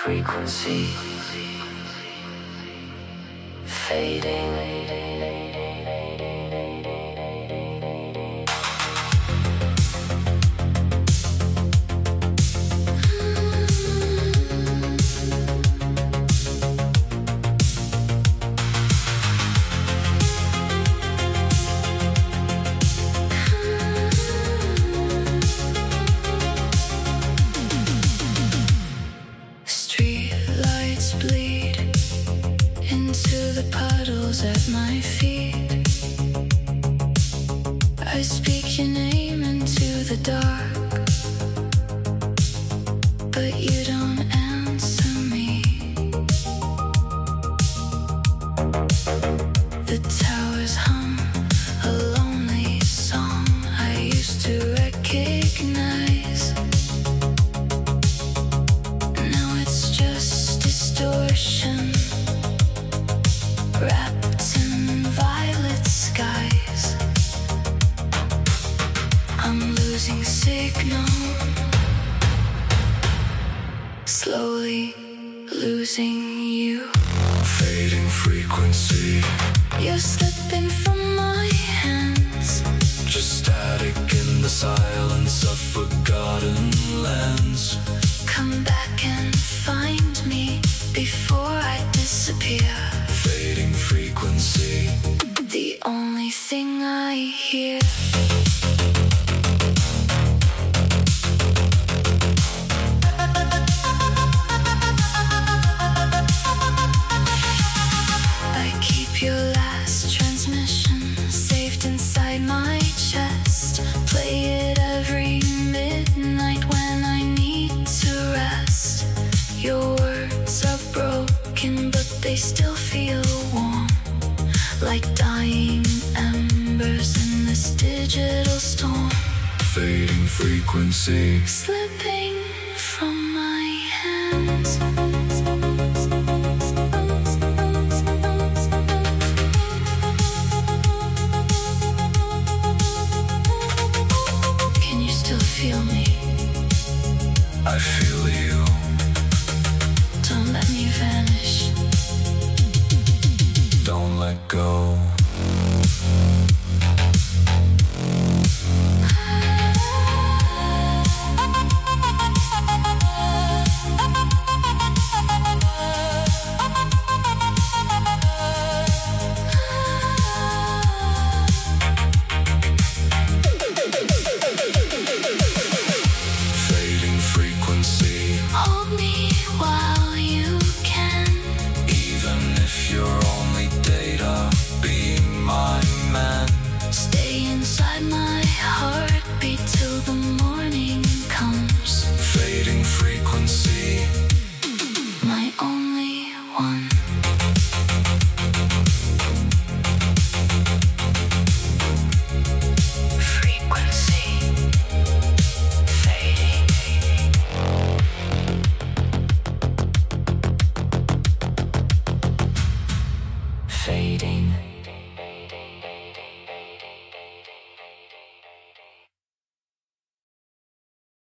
frequency, fading. Bleed into the puddles at my feet. I speak your name into the dark, but you don't answer me. The towers hum a lonely song I used to recognize. Now it's just distortion, wrapped in violet skies. I'm losing signal, slowly losing you. Fading frequency, You're slipping from my hands. just static in the silence of forgotten lands. Come back and find me before I disappear. Fading frequency, The only thing I hear. I keep your last transmission saved inside my chest. Play it every midnight when I need to rest. Your words are broken, but they still feel warm, like dying embers in this digital storm. fading frequency, Slipping from my hands. Can you still feel me? I feel you. Don't let me vanish. Don't let go.